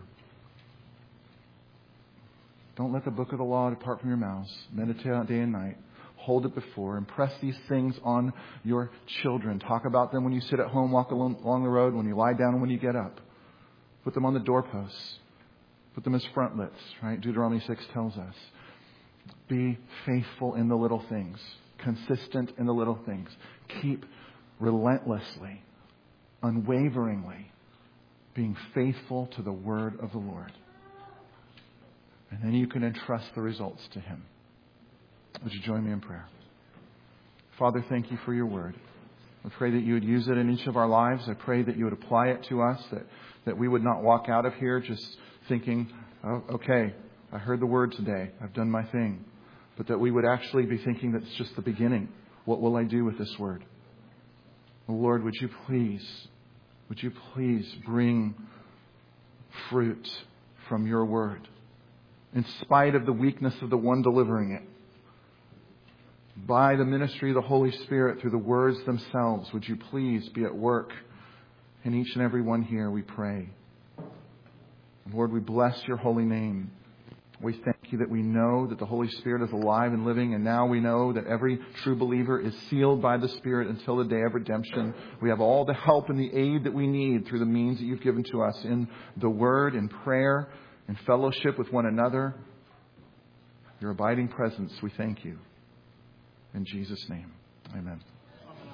Don't let the book of the law depart from your mouths. Meditate on it day and night. Hold it before. Impress these things on your children. Talk about them when you sit at home, walk along, along the road, when you lie down, and when you get up. Put them on the doorposts. Put them as frontlets, right? Deuteronomy six tells us. Be faithful in the little things. Consistent in the little things. Keep relentlessly, unwaveringly being faithful to the word of the Lord. And then you can entrust the results to Him. Would you join me in prayer? Father, thank you for your word. I pray that you would use it in each of our lives. I pray that you would apply it to us, that, that we would not walk out of here just thinking, oh, okay, I heard the word today. I've done my thing. But that we would actually be thinking that it's just the beginning. What will I do with this word? Oh, Lord, would you please, would you please bring fruit from your word in spite of the weakness of the one delivering it? By the ministry of the Holy Spirit through the words themselves, would you please be at work in each and every one here, we pray. Lord, we bless your holy name. We thank you that we know that the Holy Spirit is alive and living, and now we know that every true believer is sealed by the Spirit until the day of redemption. We have all the help and the aid that we need through the means that you've given to us in the Word, in prayer, in fellowship with one another. Your abiding presence, we thank you. In Jesus' name, amen.